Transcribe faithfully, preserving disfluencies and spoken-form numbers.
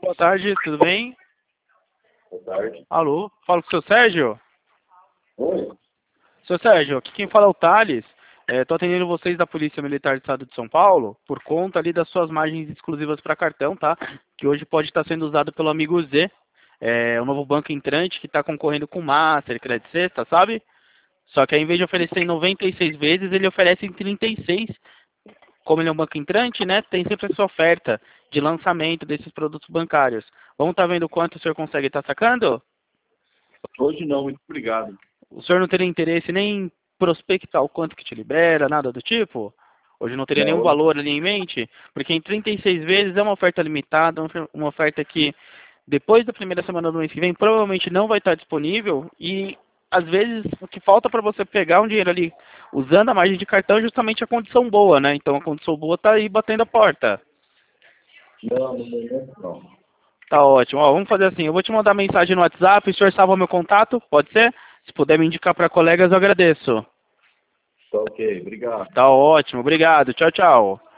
boa tarde, tudo bem? Boa tarde. Alô, falo com o seu Sérgio? Oi. Seu Sérgio, aqui quem fala é o Thales. Estou atendendo vocês da Polícia Militar do Estado de São Paulo por conta ali das suas margens exclusivas para cartão, tá? Que hoje pode estar sendo usado pelo Amigo Z, é, o novo banco entrante que está concorrendo com Master, Credit Sexta, sabe? Só que ao invés de oferecer em noventa e seis vezes, ele oferece em trinta e seis. Como ele é um banco entrante, né, tem sempre essa oferta de lançamento desses produtos bancários. Vamos estar vendo quanto o senhor consegue estar sacando? Hoje não, muito obrigado. O senhor não teria interesse nem em prospectar o quanto que te libera, nada do tipo? Hoje não teria nenhum Não, valor ali em mente? Porque em trinta e seis vezes é uma oferta limitada, uma oferta que depois da primeira semana do mês que vem provavelmente não vai estar disponível e às vezes o que falta para você pegar um dinheiro ali usando a margem de cartão é justamente a condição boa, né? Então a condição boa está aí batendo a porta. não, no momento não. Tá ótimo. Ó, vamos fazer assim, eu vou te mandar mensagem no WhatsApp, o senhor salva meu contato, pode ser? Se puder me indicar para colegas, eu agradeço. Tá ok, obrigado. Tá ótimo, obrigado. Tchau, tchau.